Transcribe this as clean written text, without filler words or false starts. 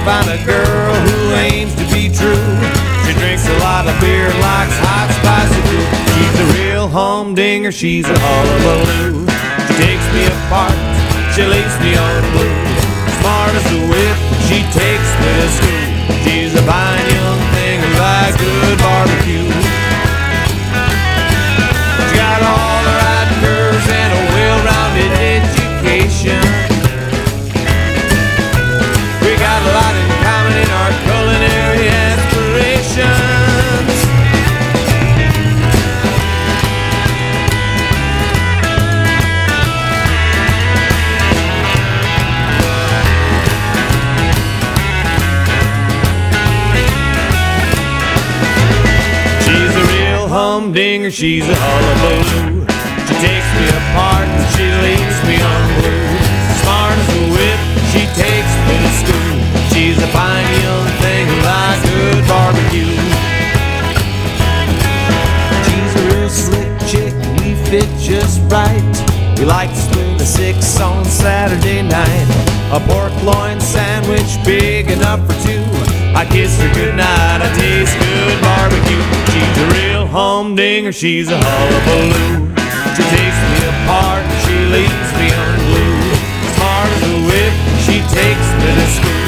find a girl who aims to be true. She drinks a lot of beer and likes hot, spicy food. She's a real humdinger, she's a hullabaloo. She takes me apart, she lays me on blue. Smart as a whip, she takes me to school. She's a fine young thing who likes good barbecue. She got all the right curves and a well-rounded education. We got a lot in common in our culinary aspirations. She's a real humdinger, she's a hullabaloo. She takes me apart and she leaves me on blue. Smart as a whip, she takes me to school. She's a fine young thing who likes good barbecue. She's a real slick chick, we fit just right. We like to split a 6 on Saturday night. A pork loin sandwich big enough for two. I kiss her goodnight, I taste good barbecue. She's a real humdinger, she's a hullabaloo. She takes me apart and she leaves me unglued. Smart as a whip, she takes me to school.